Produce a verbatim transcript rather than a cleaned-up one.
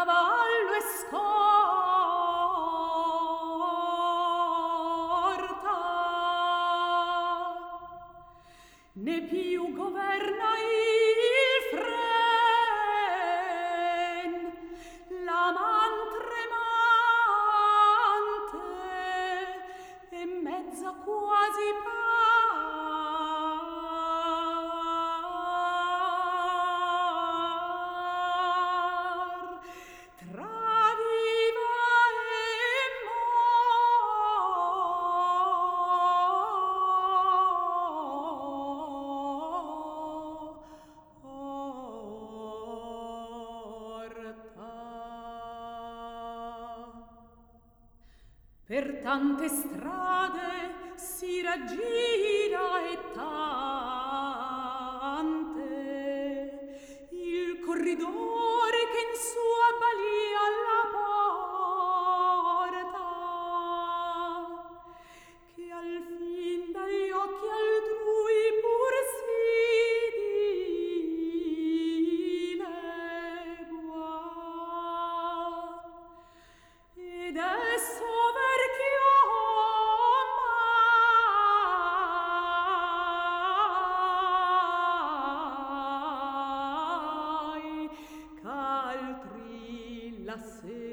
cavallo e scorta, né più governa il fren, la man tremante e mezza quasi par. Tra viva e per tante strade si raggira e tante il corridore che in sua balia la porta, che al fin dagli occhi altrui pur si dilegua, ed esso la